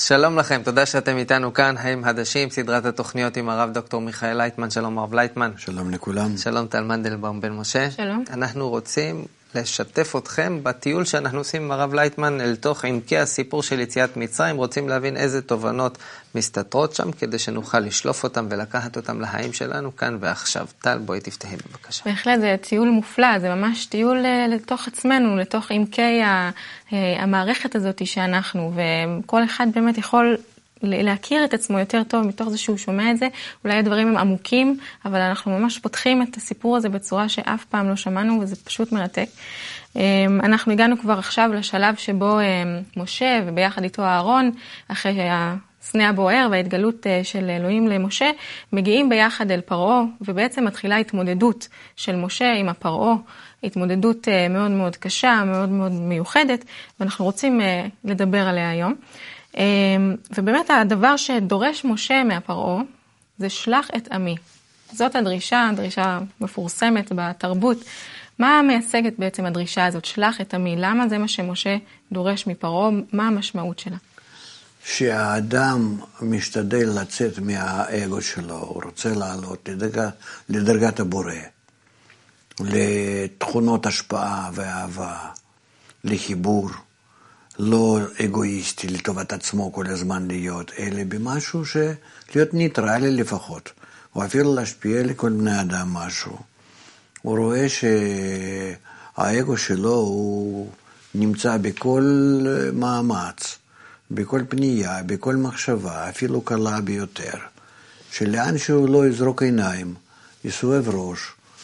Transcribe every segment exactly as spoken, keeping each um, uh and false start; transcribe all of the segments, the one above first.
שלום לכם, תודה שאתם איתנו כאן, חיים חדשים, סדרת התוכניות עם הרב דוקטור מיכאל לייטמן. שלום הרב לייטמן. שלום לכולם. שלום טל מנדלבאום בן משה. שלום. אנחנו רוצים לשתף אתכם בטיול שאנחנו עושים עם הרב לייטמן אל תוך עמקי הסיפור של יציאת מצרים. רוצים להבין איזה תובנות מסתתרות שם כדי שנוכל לשלוף אותם ולקחת אותם לחיים שלנו כאן ועכשיו. טל, בואי תפתחי בבקשה. בהחלט זה טיול מופלא, זה ממש טיול לתוך עצמנו, לתוך עמקי המערכת הזאת שאנחנו, וכל אחד באמת יכול להכיר את עצמו יותר טוב מתוך זה שהוא שומע את זה. אולי הדברים הם עמוקים, אבל אנחנו ממש פותחים את הסיפור הזה בצורה שאף פעם לא שמענו, וזה פשוט מרתק. אנחנו הגענו כבר עכשיו לשלב שבו משה וביחד איתו אהרון, אחרי הסנה הבוער וההתגלות של אלוהים למשה, מגיעים ביחד אל פרעה, ובעצם מתחילה התמודדות של משה עם הפרעה, התמודדות מאוד מאוד קשה, מאוד מאוד מיוחדת, ואנחנו רוצים לדבר עליה היום. ובאמת הדבר שדורש משה מהפרעה זה שלח את עמי. זאת הדרישה, דרישה מפורסמת בתרבות. מה מייצגת בעצם הדרישה הזאת, שלח את עמי? למה זה מה שמשה דורש מפרעה? מה המשמעות שלה? שהאדם משתדל לצאת מהאגו שלו, הוא רוצה לעלות לדרגה, לדרגת הבורא, לתכונות השפעה ואהבה, לחיבור. לא אגואיסטי, לטובת עצמו כל הזמן להיות, אלא במשהו שלהיות ניטרלי לפחות, או אפילו להשפיע לכל בני אדם משהו. הוא רואה שהאגו שלו הוא נמצא בכל מאמץ, בכל פנייה, בכל מחשבה, אפילו קלה ביותר, שלאן שהוא לא יזרוק עיניים, יסובב ראש,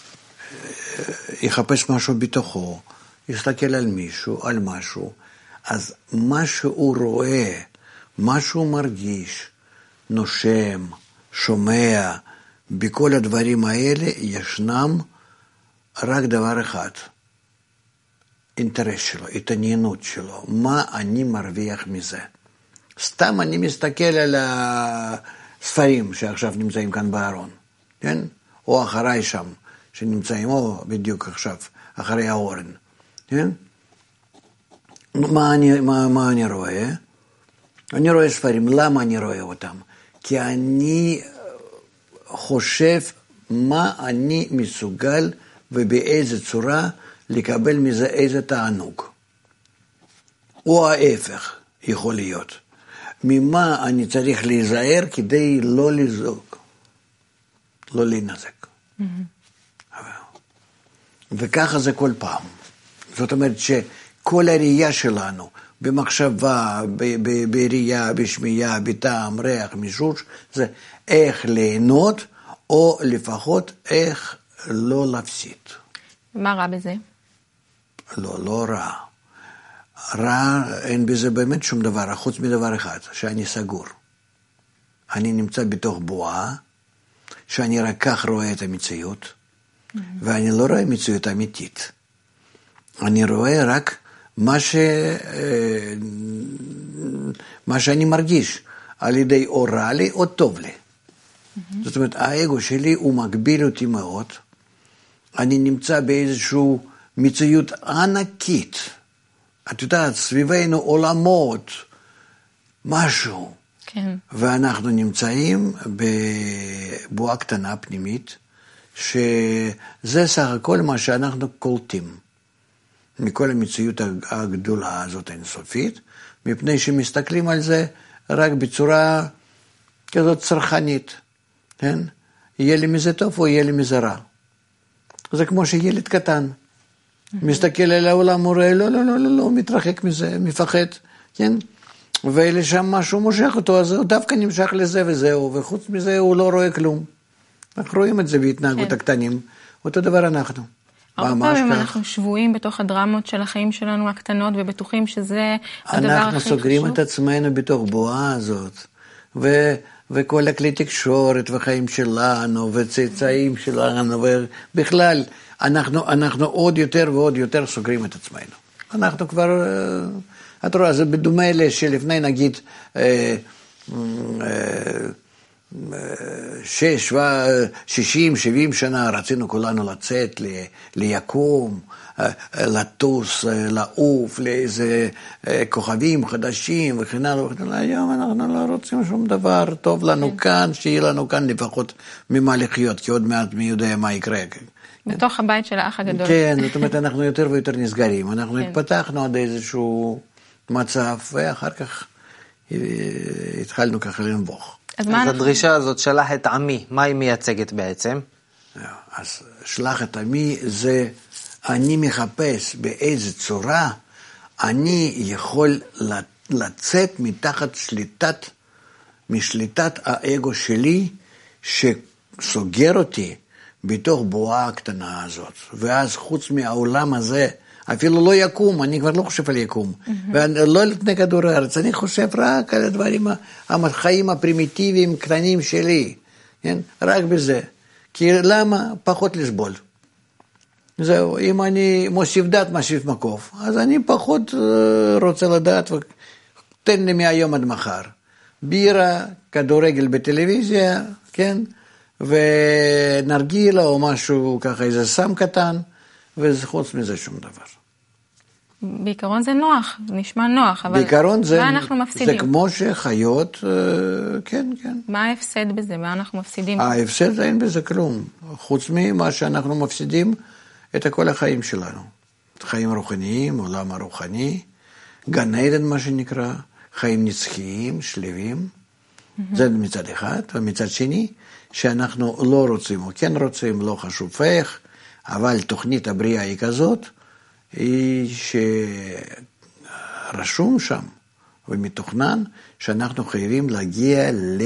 יחפש משהו בתוכו, יסתכל על מישהו, על משהו, אז מה שהוא רואה, מה שהוא מרגיש, נושם, שומע, בכל הדברים האלה ישנם רק דבר אחד, אינטרס שלו, התעניינות שלו, מה אני מרוויח מזה. סתם אני מסתכל על הספרים שעכשיו נמצאים כאן בארון, כן? או אחריי שם, שנמצאים, או בדיוק עכשיו, אחרי האורן, כן? מה אני, מה, מה אני רואה? אני רואה ספרים. למה אני רואה אותם? כי אני חושב מה אני מסוגל ובאיזה צורה לקבל מזה איזה תענוג. או ההפך יכול להיות. ממה אני צריך להיזהר כדי לא לזוג, לא להינזק. Mm-hmm. וככה זה כל פעם. זאת אומרת ש... כל הראייה שלנו, במחשבה, בראייה, בשמיעה, בטעם, ריח, מישוש, זה איך ליהנות, או לפחות איך לא להפסיד. מה רע בזה? לא, לא רע. רע, אין בזה באמת שום דבר, חוץ מדבר אחד, שאני סגור. אני נמצא בתוך בועה, שאני רק כך רואה את המציאות, mm-hmm. ואני לא רואה מציאות אמיתית. אני רואה רק מה, ש... מה שאני מרגיש, על ידי או רע לי או טוב לי. Mm-hmm. זאת אומרת, האגו שלי הוא מגביל אותי מאוד, אני נמצא באיזשהו מציאות ענקית, את יודעת, סביבנו עולמות, משהו, כן. ואנחנו נמצאים בבועה קטנה פנימית, שזה סך הכל מה שאנחנו קולטים. מכל המציאות הגדולה הזאת האינסופית, מפני שמסתכלים על זה רק בצורה כזאת צרכנית, כן? יהיה לי מזה טוב או יהיה לי מזה רע. זה כמו שילד קטן, מסתכל על העולם, הוא רואה, לא, לא, לא, לא, לא, מתרחק מזה, מפחד, כן? ואלה שם משהו מושך אותו, אז הוא דווקא נמשך לזה וזהו, וחוץ מזה הוא לא רואה כלום. אנחנו רואים את זה בהתנהגות כן. הקטנים, אותו דבר אנחנו. הרבה פעמים אנחנו שבויים בתוך הדרמות של החיים שלנו הקטנות, ובטוחים שזה הדבר הכי חשוב. אנחנו סוגרים את עצמנו בתוך בועה הזאת, ו- וכל הכלי תקשורת וחיים שלנו, וצאצאים שלנו, ובכלל, אנחנו, אנחנו עוד יותר ועוד יותר סוגרים את עצמנו. אנחנו כבר, את רואה, זה בדומה אלה שלפני נגיד, אה, אה, שש, שישים, שבעים שנה רצינו כולנו לצאת ל, ליקום, לטוס, לעוף, לאיזה כוכבים חדשים וכן הלאה וכן הלאה. היום אנחנו לא רוצים שום דבר, טוב לנו כאן, שיהיה לנו כאן לפחות ממה לחיות, כי עוד מעט מי יודע מה יקרה. בתוך הבית של האח הגדול. כן, זאת אומרת, אנחנו יותר ויותר נסגרים. אנחנו התפתחנו עד איזשהו מצב, ואחר כך התחלנו ככה לנבוך. אז הדרישה הזאת, שלח את עמי, מה היא מייצגת בעצם? אז שלח את עמי זה, אני מחפש באיזה צורה אני יכול לצאת מתחת שליטת, משליטת האגו שלי, שסוגר אותי בתוך בועה הקטנה הזאת. ואז חוץ מהעולם הזה, אפילו לא יקום, אני כבר לא חושב על יקום. ולא לפני כדור הארץ, אני חושב רק על הדברים, החיים הפרימיטיביים, קטנים שלי. כן? רק בזה. כי למה? פחות לסבול. זהו, אם אני מוסיף דת, מוסיף מקוף, אז אני פחות רוצה לדעת, תן לי מהיום עד מחר. בירה, כדורגל בטלוויזיה, כן? ונרגילה או משהו ככה, איזה סם קטן, וחוץ מזה שום דבר. בעיקרון זה נוח, נשמע נוח, אבל בעיקרון זה, מה אנחנו מפסידים? זה כמו שחיות, כן, כן. מה ההפסד בזה? מה אנחנו מפסידים? ההפסד אין בזה כלום, חוץ ממה שאנחנו מפסידים את כל החיים שלנו. חיים רוחניים, עולם הרוחני, גן עדן מה שנקרא, חיים נצחיים, שלבים, mm-hmm. זה מצד אחד, ומצד שני, שאנחנו לא רוצים, או כן רוצים, לא חשוב איך, אבל תוכנית הבריאה היא כזאת, היא שרשום שם ומתוכנן שאנחנו חייבים להגיע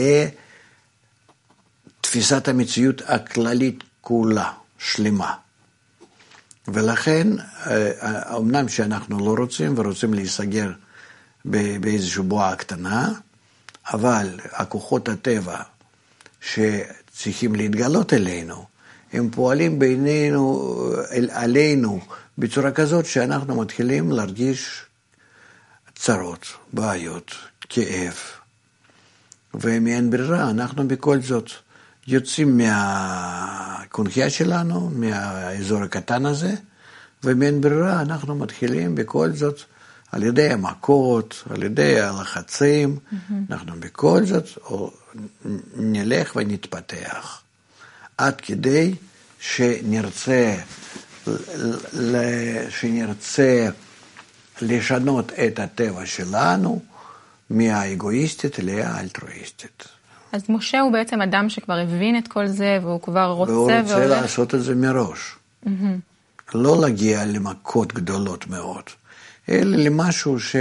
לתפיסת המציאות הכללית כולה, שלמה. ולכן, אמנם שאנחנו לא רוצים ורוצים להיסגר באיזושהי בועה קטנה, אבל הכוחות הטבע שצריכים להתגלות אלינו, הם פועלים בינינו, עלינו, בצורה כזאת שאנחנו מתחילים להרגיש צרות, בעיות, כאב. ומאין ברירה, אנחנו בכל זאת יוצאים מהקונחייה שלנו, מהאזור הקטן הזה, ומאין ברירה אנחנו מתחילים בכל זאת, על ידי המכות, על ידי הלחצים, mm-hmm. אנחנו בכל זאת נלך ונתפתח. עד כדי שנרצה, שנרצה לשנות את הטבע שלנו מהאגואיסטית לאלטרואיסטית. אז משה הוא בעצם אדם שכבר הבין את כל זה, והוא כבר רוצה והוא רוצה והולך... לעשות את זה מראש. Mm-hmm. לא להגיע למכות גדולות מאוד, אלא למשהו ש...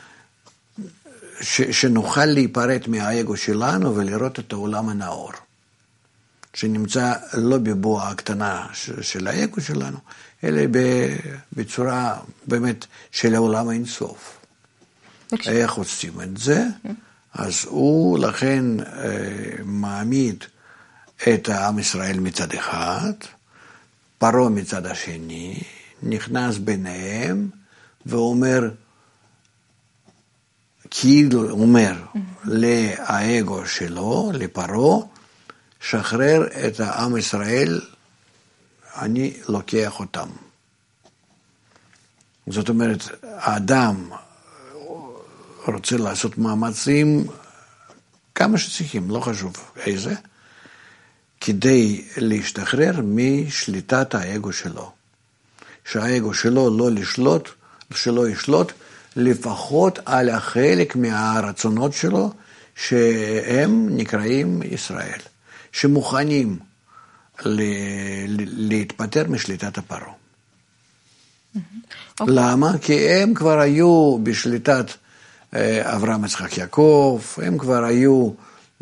ש... שנוכל להיפרד מהאגו שלנו ולראות את העולם הנאור. שנמצא לא בבועה הקטנה של האגו שלנו, אלא בצורה באמת של העולם האינסוף. איך עושים את זה? אז הוא לכן מעמיד את העם ישראל מצד אחד, פרעה מצד השני, נכנס ביניהם ואומר, כאילו אומר לאגו שלו, לפרעה, שחרר את העם ישראל, אני לוקח אותם. זאת אומרת, האדם רוצה לעשות מאמצים כמה שצריכים, לא חשוב איזה, כדי להשתחרר משליטת האגו שלו. שהאגו שלו לא לשלוט, שלא ישלוט, לפחות על החלק מהרצונות שלו, שהם נקראים ישראל. שמוכנים להתפטר משליטת הפרעה. Okay. למה? כי הם כבר היו בשליטת אברהם יצחק יעקב, הם כבר היו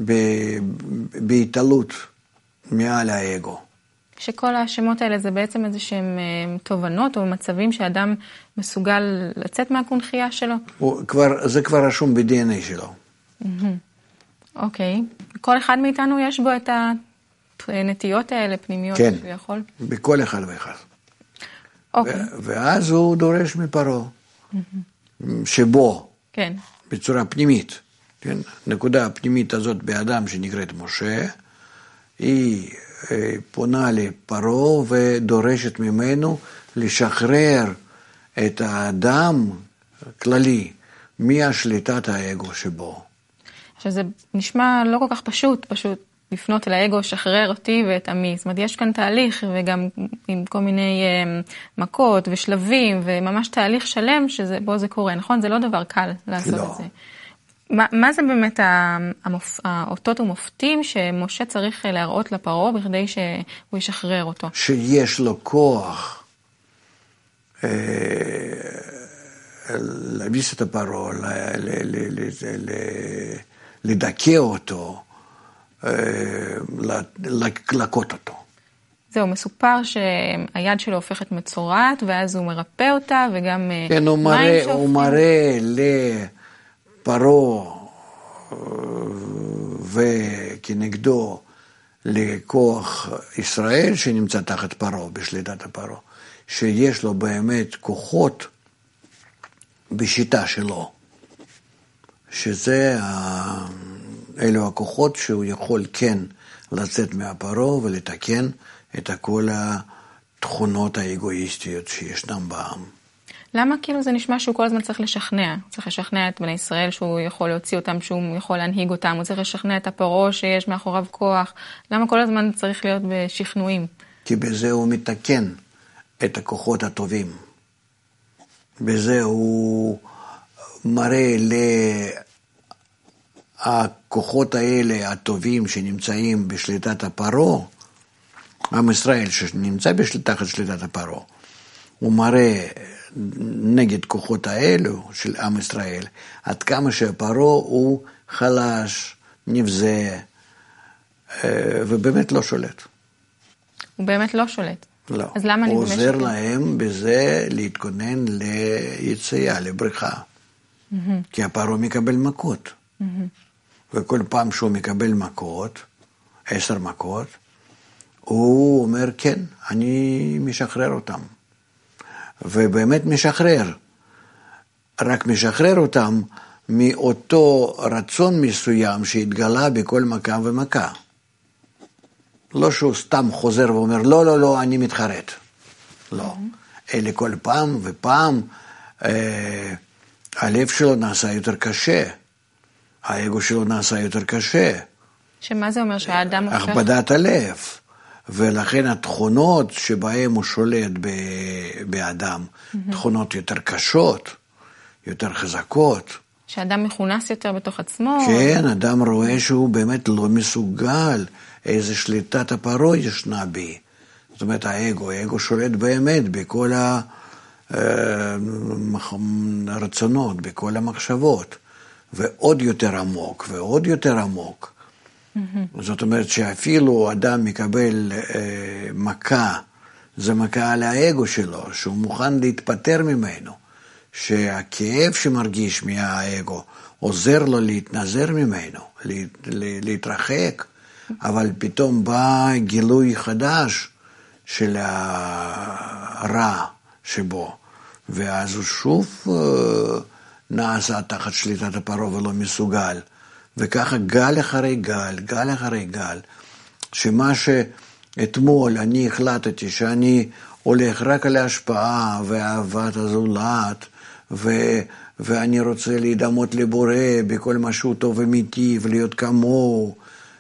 בהתעלות מעל האגו. שכל השמות האלה זה בעצם איזה שהם תובנות או מצבים שאדם מסוגל לצאת מהקונחייה שלו? כבר, זה כבר רשום ב-די אן איי שלו. אוקיי. Okay. כל אחד מאיתנו יש בו את הנטיות האלה, פנימיות, כן, שהוא יכול? בכל אחד ואחד. אוקיי. Okay. ואז הוא דורש מפרעה, שבו, כן. בצורה פנימית, כן? נקודה הפנימית הזאת באדם שנקראת משה, היא פונה לפרעה ודורשת ממנו לשחרר את האדם כללי מהשליטת האגו שבו. עכשיו זה נשמע לא כל כך פשוט, פשוט לפנות אל האגו, שחרר אותי ואת עמי. זאת אומרת, יש כאן תהליך וגם עם כל מיני מכות ושלבים וממש תהליך שלם שבו זה קורה, נכון? זה לא דבר קל לעשות לא. את זה. מה, מה זה באמת המופ... האותות ומופתים שמשה צריך להראות לפרעה בכדי שהוא ישחרר אותו? שיש לו כוח אה, להביס את הפרעה, ל... ל... ל... ל... ל... לדכא אותו, אה, לקות אותו. זהו, מסופר שהיד שלו הופכת מצורעת, ואז הוא מרפא אותה, וגם כן, הוא מראה, הוא מראה לפרעה וכנגדו לכוח ישראל שנמצא תחת פרעה, בשליטת הפרעה, שיש לו באמת כוחות בשיטה שלו, שזה אלו הכוחות שהוא יכול כן לצאת מהפרעה ולתקן את כל התכונות האגואיסטיות שישנם בעם. למה כאילו זה נשמע שהוא כל הזמן צריך לשכנע? הוא צריך לשכנע את בני ישראל שהוא יכול להוציא אותם, שהוא יכול להנהיג אותם, הוא צריך לשכנע את הפרעה שיש מאחוריו כוח. למה כל הזמן צריך להיות בשכנועים? כי בזה הוא מתקן את הכוחות הטובים. בזה הוא מראה לכוחות האלה הטובים שנמצאים בשליטת הפרעה, עם ישראל שנמצא תחת שליטת הפרעה, הוא מראה נגד כוחות האלו של עם ישראל, עד כמה שהפרעה הוא חלש, נבזה, ובאמת לא שולט. הוא באמת לא שולט. לא. אז למה הוא נדמה עוזר שכן? להם בזה להתכונן ליציאה, לבריחה. Mm-hmm. כי הפרעה מקבל מכות. Mm-hmm. וכל פעם שהוא מקבל מכות, עשר מכות, הוא אומר, כן, אני משחרר אותם. ובאמת משחרר. רק משחרר אותם מאותו רצון מסוים שהתגלה בכל מכה ומכה. לא שהוא סתם חוזר ואומר, לא, לא, לא, אני מתחרט. לא. אלא כל פעם ופעם, אה, הלב שלו נעשה יותר קשה. האגו שלו נעשה יותר קשה. שמה זה אומר שהאדם הופך? הכבדת הלב. ולכן התכונות שבהן הוא שולט באדם, mm-hmm. תכונות יותר קשות, יותר חזקות. שאדם מכונס יותר בתוך עצמו. כן, או... אדם רואה שהוא באמת לא מסוגל, איזה שליטת הפרעה ישנה בי. זאת אומרת, האגו, האגו שולט באמת בכל הרצונות, בכל המחשבות, ועוד יותר עמוק, ועוד יותר עמוק. Mm-hmm. זאת אומרת שאפילו אדם מקבל אה, מכה, זה מכה על האגו שלו, שהוא מוכן להתפטר ממנו, שהכאב שמרגיש מהאגו עוזר לו להתנזר ממנו, להת, להתרחק, אבל פתאום בא גילוי חדש של הרע שבו, ואז הוא שוב אה, נעשה תחת שליטת הפרעה ולא מסוגל. וככה גל אחרי גל, גל אחרי גל, שמה שאתמול אני החלטתי שאני הולך רק על ההשפעה ואהבת הזולת, ו, ואני רוצה להידמות לבורא בכל משהו טוב אמיתי ולהיות כמוהו,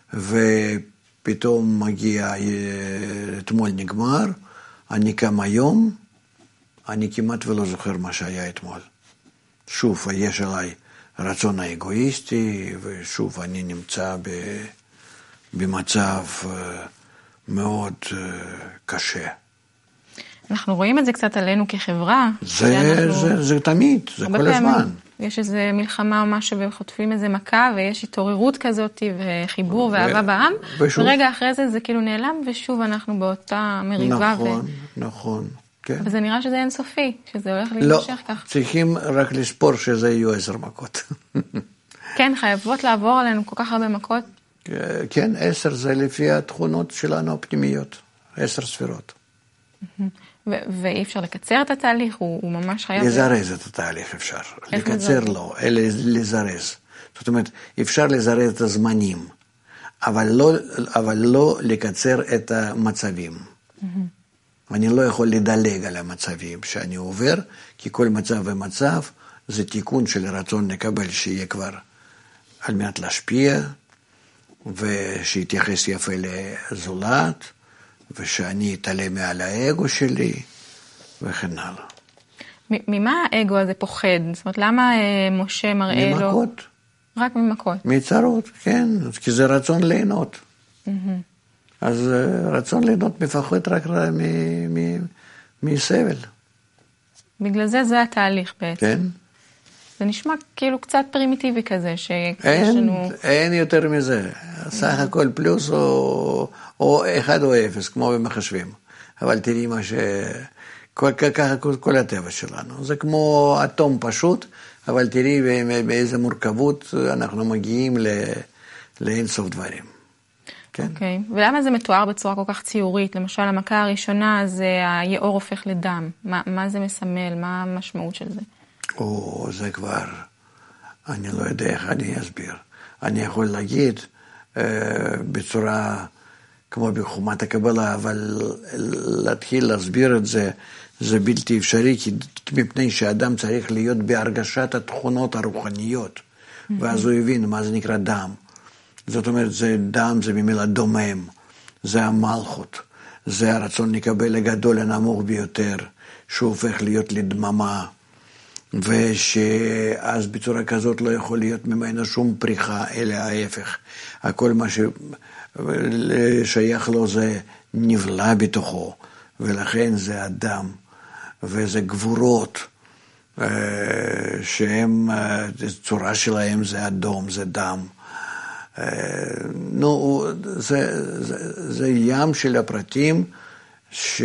ופתאום מגיע, אתמול נגמר, אני קם היום, אני כמעט ולא זוכר מה שהיה אתמול. שוב, יש עליי רצון האגואיסטי, ושוב אני נמצא במצב מאוד קשה. אנחנו רואים את זה קצת עלינו כחברה. זה, אנחנו... זה, זה תמיד, זה כל הזמן. יש איזו מלחמה או משהו, וחוטפים איזו מכה, ויש התעוררות כזאת, וחיבור ו... ואהבה בעם, ושוב... ורגע אחרי זה זה כאילו נעלם, ושוב אנחנו באותה מריבה. נכון, ו... נכון. כן. וזה נראה שזה אינסופי, שזה הולך להימשך לא, כך. צריכים רק לספור שזה יהיו עשר מכות. כן, חייבות לעבור עלינו כל כך הרבה מכות. כן, עשר זה לפי התכונות שלנו הפנימיות, עשר ספירות. ו- ואי אפשר לקצר את התהליך, הוא, הוא ממש חייב... לזרז את התהליך אפשר, לקצר לא, אלא לזרז. זאת אומרת, אפשר לזרז את הזמנים, אבל לא, אבל לא לקצר את המצבים. אני לא יכול לדלג על המצבים שאני עובר, כי כל מצב ומצב זה תיקון של רצון לקבל שיהיה כבר על מנת להשפיע, ושיתייחס יפה לזולת, ושאני אתעלה מעל האגו שלי, וכן הלאה. ממה האגו הזה פוחד? זאת אומרת, למה משה מראה לו... ממכות. רק ממכות. מצרות, כן, כי זה רצון ליהנות. אז רצון ליהנות מפחד רק מסבל. בגלל זה זה התהליך בעצם. כן. זה נשמע כאילו קצת פרימיטיבי כזה, שיש אין, לנו... אין יותר מזה. סך הכל פלוס או, או אחד או אפס, כמו במחשבים. אבל תראי מה ש... כל, ככה כל, כל הטבע שלנו. זה כמו אטום פשוט, אבל תראי באיזה מורכבות אנחנו מגיעים ל... לאין סוף דברים. כן? אוקיי. ולמה זה מתואר בצורה כל כך ציורית? למשל, המכה הראשונה זה היאור הופך לדם. מה, מה זה מסמל? מה המשמעות של זה? או, זה כבר, אני לא יודע איך אני אסביר. אני יכול להגיד אה, בצורה כמו בחומת הקבלה, אבל להתחיל להסביר את זה, זה בלתי אפשרי, כי מפני שאדם צריך להיות בהרגשת התכונות הרוחניות, mm-hmm. ואז הוא הבין מה זה נקרא דם. זאת אומרת, זה דם, זה במילה דומם, זה המלכות, זה הרצון לקבל הגדול הנמוך ביותר, שהוא הופך להיות לדממה, ושאז בצורה כזאת לא יכול להיות ממנו שום פריחה, אלא ההפך. הכל מה ששייך לו זה נבלע בתוכו, ולכן זה אדם, וזה גבורות, שהם, הצורה שלהם זה אדום, זה דם. נו, זה, זה, זה ים של הפרטים ש...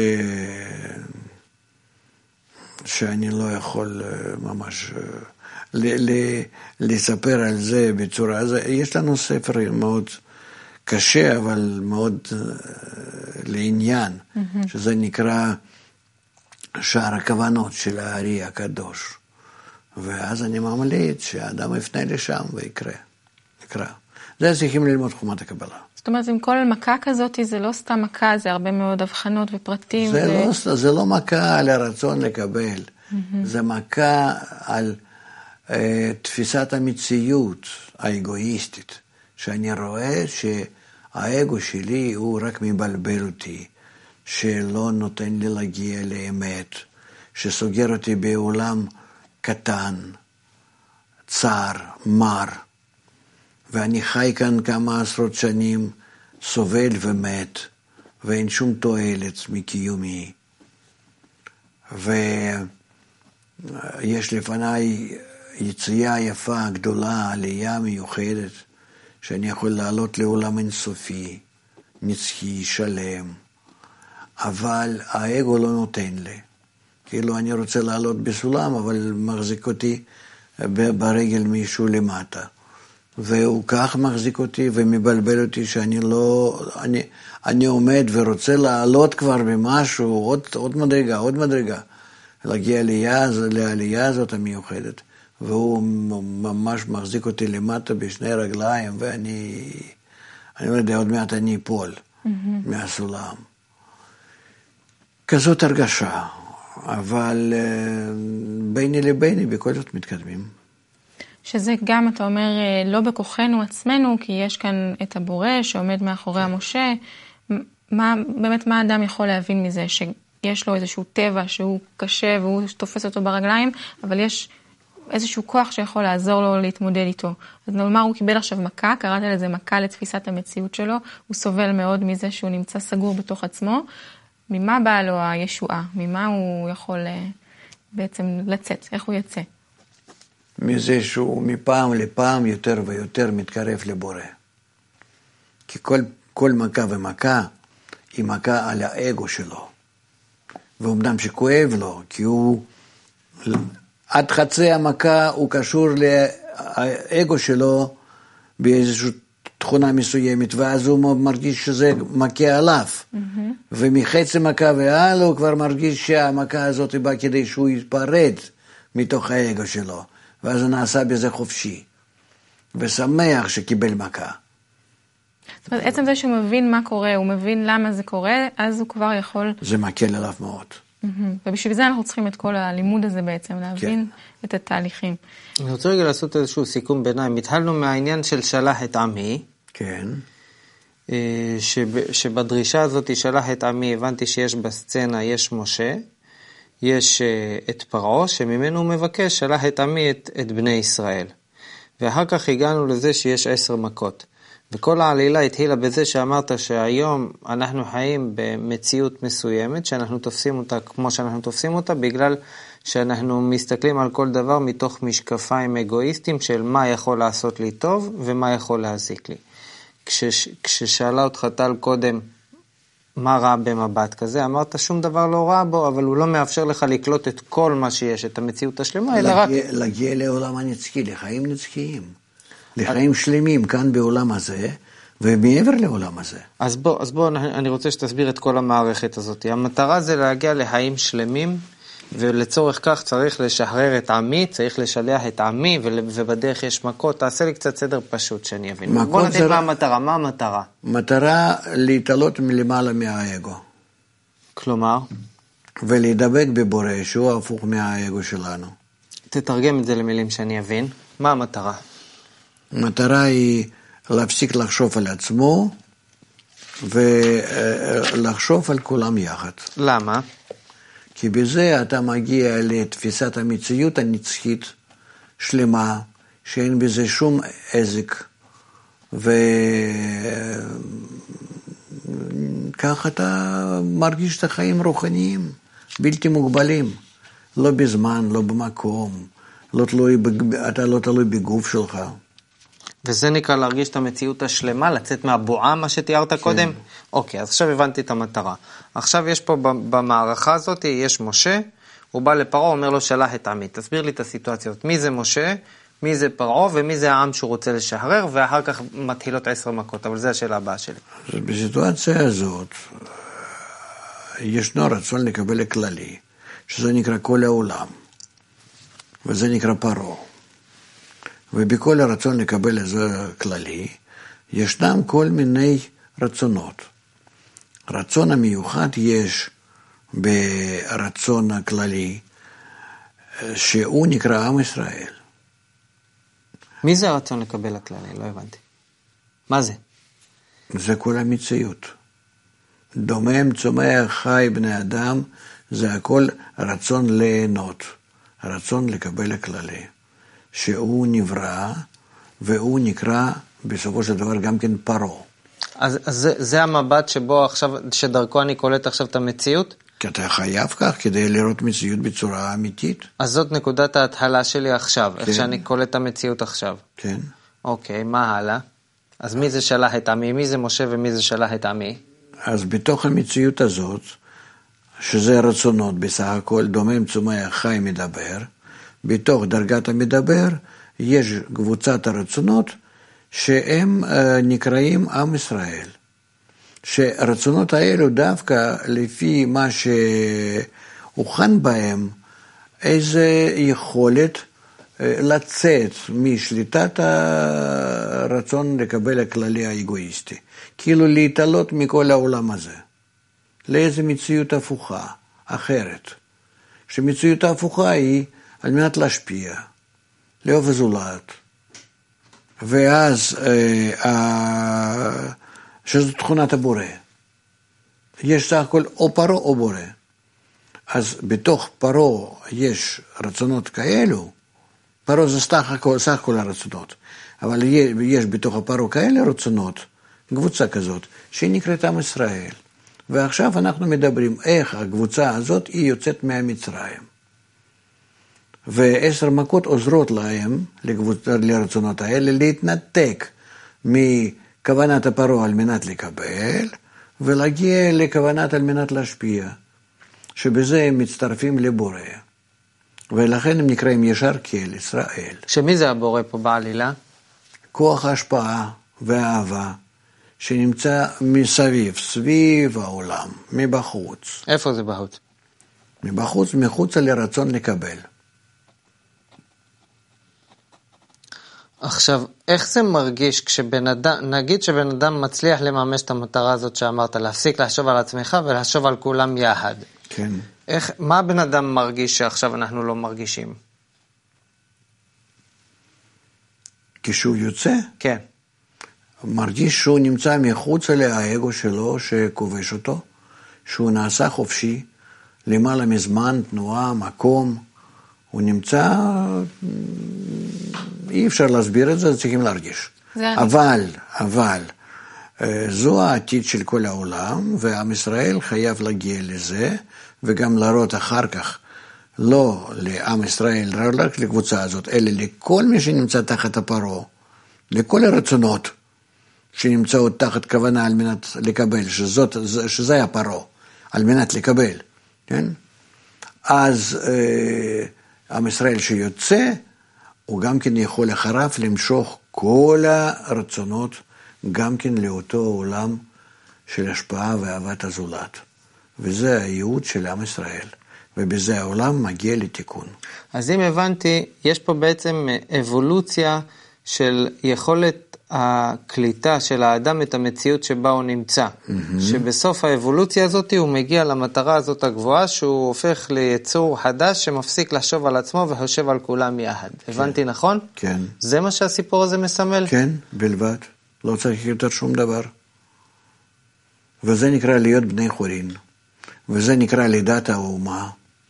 שאני לא יכול ממש ל- ל- לספר על זה בצורה, אז יש לנו ספר מאוד קשה, אבל מאוד לעניין, mm-hmm. שזה נקרא שער הכוונות של הארי הקדוש. ואז אני ממליץ שהאדם יפנה לשם ויקרא, יקרא. זה צריכים ללמוד חומת הקבלה. זאת אומרת, עם כל מכה כזאת, זה לא סתם מכה, זה הרבה מאוד הבחנות ופרטים. זה, ו... לא, זה לא מכה על הרצון לקבל, mm-hmm. זה מכה על uh, תפיסת המציאות האגואיסטית, שאני רואה שהאגו שלי הוא רק מבלבל אותי, שלא נותן לי להגיע לאמת, שסוגר אותי בעולם קטן, צר, מר, ואני חי כאן כמה עשרות שנים, סובל ומת, ואין שום תועלת מקיומי. ויש לפניי יציאה יפה, גדולה, עלייה מיוחדת, שאני יכול לעלות לעולם אינסופי, נצחי, שלם, אבל האגו לא נותן לי. כאילו אני רוצה לעלות בסולם, אבל מחזיק אותי ברגל מישהו למטה. והוא כך מחזיק אותי ומבלבל אותי שאני לא, אני, אני עומד ורוצה לעלות כבר במשהו, עוד, עוד מדרגה, עוד מדרגה, להגיע לעלייה, לעלייה הזאת המיוחדת, והוא ממש מחזיק אותי למטה בשני רגליים, ואני, אני לא יודע, עוד מעט אני אפול mm-hmm. מהסולם. כזאת הרגשה, אבל ביני לביני בכל זאת מתקדמים. שזה גם, אתה אומר, לא בכוחנו עצמנו, כי יש כאן את הבורא שעומד מאחורי המשה. מה, באמת, מה האדם יכול להבין מזה? שיש לו איזשהו טבע שהוא קשה והוא תופס אותו ברגליים, אבל יש איזשהו כוח שיכול לעזור לו להתמודד איתו. אז נאמר, הוא קיבל עכשיו מכה, קראת לזה מכה לתפיסת המציאות שלו, הוא סובל מאוד מזה שהוא נמצא סגור בתוך עצמו. ממה באה לו הישועה? ממה הוא יכול בעצם לצאת? איך הוא יצא? מזה שהוא מפעם לפעם יותר ויותר מתקרב לבורא. כי כל, כל מכה ומכה היא מכה על האגו שלו. ואומנם שכואב לו, כי הוא עד חצי המכה הוא קשור לאגו שלו באיזושהי תכונה מסוימת, ואז הוא מרגיש שזה מכה עליו. Mm-hmm. ומחצי מכה והלאה הוא כבר מרגיש שהמכה הזאת באה כדי שהוא יתפרד מתוך האגו שלו. ואז הוא נעשה בזה חופשי, ושמח שקיבל מכה. זאת אומרת, עצם זה שהוא מבין מה קורה, הוא מבין למה זה קורה, אז הוא כבר יכול... זה מקל עליו מאוד. ובשביל זה אנחנו צריכים את כל הלימוד הזה בעצם, להבין את התהליכים. אני רוצה רגע לעשות איזשהו סיכום ביניים. התחלנו מהעניין של שלח את עמי. כן. שב, שבדרישה הזאת שלח את עמי, הבנתי שיש בסצנה, יש משה, יש את פרעה, שממנו הוא מבקש, שלח את עמי את, את בני ישראל. ואחר כך הגענו לזה שיש עשר מכות. וכל העלילה התחילה בזה שאמרת שהיום אנחנו חיים במציאות מסוימת, שאנחנו תופסים אותה כמו שאנחנו תופסים אותה, בגלל שאנחנו מסתכלים על כל דבר מתוך משקפיים אגואיסטיים של מה יכול לעשות לי טוב ומה יכול להזיק לי. כש, כששאלה אותך טל קודם מה רע במבט כזה, אמרת שום דבר לא רע בו, אבל הוא לא מאפשר לך לקלוט את כל מה שיש, את המציאות השלמה, אלא רק... להגיע לעולם הנצחי, לחיים נצחיים. לחיים שלמים כאן בעולם הזה, ומעבר לעולם הזה. אז בוא, אז בוא, אני רוצה שתסביר את כל המערכת הזאת. המטרה זה להגיע לחיים שלמים, ולצורך כך צריך לשחרר את עמי, צריך לשלח את עמי, ובדרך יש מכות. תעשה לי קצת סדר פשוט שאני אבין. בוא נתן מה המטרה, מה המטרה? מטרה להתעלות מלמעלה מהאגו. כלומר? ולהידבק בבורא, שהוא הפוך מהאגו שלנו. תתרגם את זה למילים שאני אבין. מה המטרה? המטרה היא להפסיק לחשוב על עצמו, ולחשוב על כולם יחד. למה? כי בזה אתה מגיע לתפיסת המציאות הנצחית שלמה, שאין בזה שום עזק, וכך אתה מרגיש את החיים רוחניים, בלתי מוגבלים, לא בזמן, לא במקום, לא תלוי, אתה לא תלוי בגוף שלך. וזה נקרא להרגיש את המציאות השלמה, לצאת מהבועה, מה שתיארת קודם? אוקיי, אז עכשיו הבנתי את המטרה. עכשיו יש פה במערכה הזאת, יש משה, הוא בא לפרעה, אומר לו שלח את עמי. תסביר לי את הסיטואציות. מי זה משה, מי זה פרעה, ומי זה העם שהוא רוצה לשחרר, ואחר כך מתחילות עשר מכות. אבל זו השאלה הבאה שלי. בסיטואציה הזאת, ישנו רצון לקבל כללי, שזה נקרא כל העולם, וזה נקרא פרעה. ובכל הרצון לקבל איזה כללי, ישנם כל מיני רצונות. רצון המיוחד יש ברצון הכללי, שהוא נקרא עם ישראל. מי זה הרצון לקבל הכללי? לא הבנתי. מה זה? זה כל המציאות. דומם, צומח, חי, בני אדם, זה הכל רצון ליהנות, רצון לקבל הכללי. שהוא נברא, והוא נקרא בסופו של דבר גם כן פרעה. אז, אז זה, זה המבט שבו עכשיו, שדרכו אני קולט עכשיו את המציאות? כי אתה חייב כך כדי לראות מציאות בצורה אמיתית. אז זאת נקודת ההתחלה שלי עכשיו, כן. איך שאני קולט את המציאות עכשיו. כן. אוקיי, מה הלאה? אז מי זה שלח את עמי? מי זה משה ומי זה שלח את עמי? אז בתוך המציאות הזאת, שזה רצונות בסך הכל, דומם, צומח, חי, מדבר, בתוך דרגת המדבר יש קבוצת הרצונות שהם נקראים עם ישראל. שהרצונות האלו דווקא לפי מה שהוכן בהם, איזה יכולת לצאת משליטת הרצון לקבל הכללי האגואיסטי. כאילו להתעלות מכל העולם הזה. לאיזה מציאות הפוכה, אחרת. שמציאות ההפוכה היא על מנת להשפיע, לאהוב הזולת. ואז, אה, שזו תכונת הבורא. יש סך הכל או פרעה או בורא. אז בתוך פרעה יש רצונות כאלו, פרעה זה סך הכל, סך הכל הרצונות. אבל יש בתוך הפרעה כאלה רצונות, קבוצה כזאת, שהיא נקראת עם ישראל. ועכשיו אנחנו מדברים איך הקבוצה הזאת היא יוצאת מהמצרים. ועשר מכות עוזרות להם, לרצונות האלה, להתנתק מכוונת הפרעה על מנת לקבל, ולהגיע לכוונת על מנת להשפיע, שבזה הם מצטרפים לבורא. ולכן הם נקראים ישר כאל ישראל. שמי זה הבורא פה בעלילה? כוח ההשפעה והאהבה, שנמצא מסביב, סביב העולם, מבחוץ. איפה זה בחוץ? מבחוץ, מחוץ לרצון לקבל. עכשיו, איך זה מרגיש כשבן אדם, נגיד שבן אדם מצליח לממש את המטרה הזאת שאמרת, להפסיק לחשוב על עצמך ולחשוב על כולם יחד. כן. איך, מה בן אדם מרגיש שעכשיו אנחנו לא מרגישים? כשהוא יוצא, כן. מרגיש שהוא נמצא מחוצה לאגו שלו שכובש אותו, שהוא נעשה חופשי, למעלה מזמן, תנועה, מקום, הוא נמצא, אי אפשר להסביר את זה, צריכים להרגיש. אבל, אבל, זו העתיד של כל העולם, ועם ישראל חייב להגיע לזה, וגם להראות אחר כך, לא לעם ישראל, לא רק לקבוצה הזאת, אלא לכל מי שנמצא תחת הפרו, לכל הרצונות שנמצאות תחת כוונה על מנת לקבל, שזאת, שזה הפרו, על מנת לקבל, כן? אז אה, עם ישראל שיוצא, הוא גם כן יכול אחריו למשוך כל הרצונות, גם כן לאותו עולם של השפעה ואהבת הזולת. וזה הייעוד של עם ישראל. ובזה העולם מגיע לתיקון. אז אם הבנתי, יש פה בעצם אבולוציה של יכולת הקליטה של האדם את המציאות שבה הוא נמצא. Mm-hmm. שבסוף האבולוציה הזאת הוא מגיע למטרה הזאת הגבוהה, שהוא הופך ליצור חדש שמפסיק לחשוב על עצמו וחושב על כולם יחד. כן. הבנתי נכון? כן. זה מה שהסיפור הזה מסמל? כן, בלבד. לא צריך יותר שום דבר. וזה נקרא להיות בני חורין. וזה נקרא לידת האומה.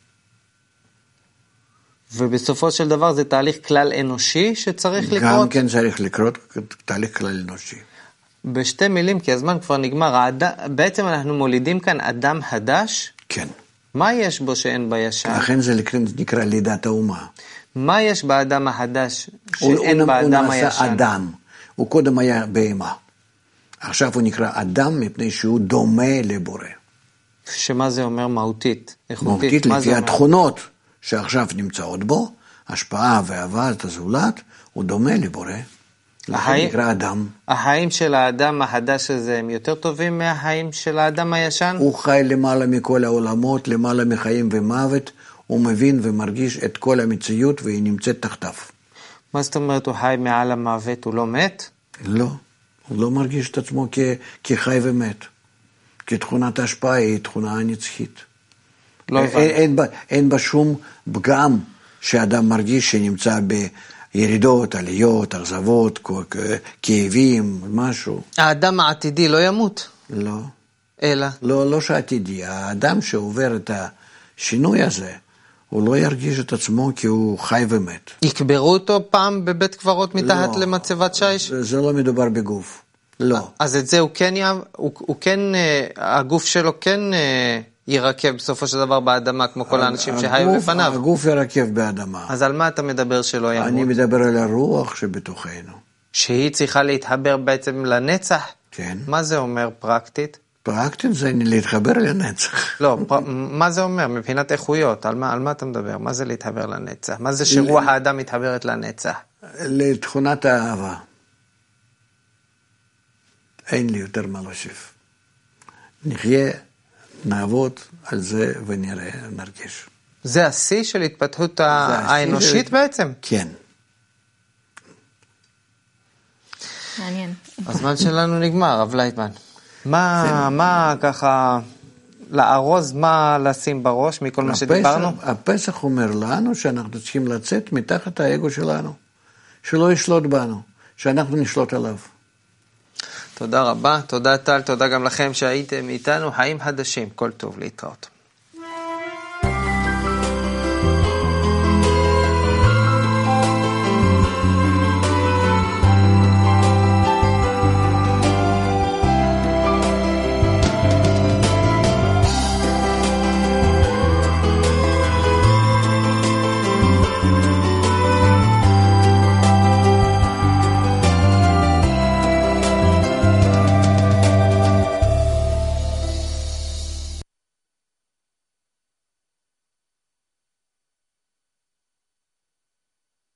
ובסופו של דבר זה תהליך כלל אנושי שצריך לקרות? גם כן צריך לקרות תהליך כלל אנושי. בשתי מילים, כי הזמן כבר נגמר, האד... בעצם אנחנו מולידים כאן אדם חדש? כן. מה יש בו שאין בישן? לכן זה נקרא לידת האומה. מה יש באדם החדש שאין הוא, באדם הוא הישן? הוא נעשה אדם, הוא קודם היה בהמה. עכשיו הוא נקרא אדם מפני שהוא דומה לבורא. שמה זה אומר מהותית? מהותית לפי התכונות שעכשיו נמצאות בו, השפעה ואהבת הזולת, הוא דומה לבורא, לכן נקרא אדם. החיים של האדם החדש הזה הם יותר טובים מהחיים של האדם הישן? הוא חי למעלה מכל העולמות, למעלה מחיים ומוות, הוא מבין ומרגיש את כל המציאות והיא נמצאת תחתיו. מה זאת אומרת הוא חי מעל המוות, הוא לא מת? לא, הוא לא מרגיש את עצמו כ- כחי ומת. כי תכונת ההשפעה היא תכונה נצחית. לא אין, אין, בה, אין בה שום פגם שאדם מרגיש שנמצא בירידות, עליות, אכזבות, כאבים, משהו. האדם העתידי לא ימות? לא. אלא? לא, לא שעתידי. האדם שעובר את השינוי הזה, הוא לא ירגיש את עצמו כי הוא חי ומת. יקברו אותו פעם בבית קברות מתחת לא, למצבת שיש? זה, זה לא מדובר בגוף. לא. אז את זה הוא כן, הוא, הוא כן, הגוף שלו כן ירכב בסופו של דבר באדמה, כמו כל האנשים שהיו לפניו. הגוף ירכב באדמה. אז על מה אתה מדבר שלא ימות? אני מדבר על הרוח שבתוכנו. שהיא צריכה להתחבר בעצם לנצח? כן. מה זה אומר פרקטית? פרקטית זה להתחבר לנצח. לא, פר... מה זה אומר מבחינת איכויות? על מה, על מה אתה מדבר? מה זה להתחבר לנצח? מה זה שרוח ל... האדם מתחברת לנצח? לתכונת האהבה. אין לי יותר מה להוסיף. נחיה, נעבוד על זה ונראה, נרגיש. זה השיא של התפתחות האנושית של... בעצם? כן. מעניין. הזמן שלנו נגמר, רב לייטמן. מה, מה ככה, לארוז, מה לשים בראש מכל מה שדיברנו? הפסח אומר לנו שאנחנו צריכים לצאת מתחת האגו שלנו, שלא ישלוט בנו, שאנחנו נשלוט עליו. תודה רבה, תודה טל, תודה גם לכם שהייתם איתנו, חיים חדשים, כל טוב, להתראות.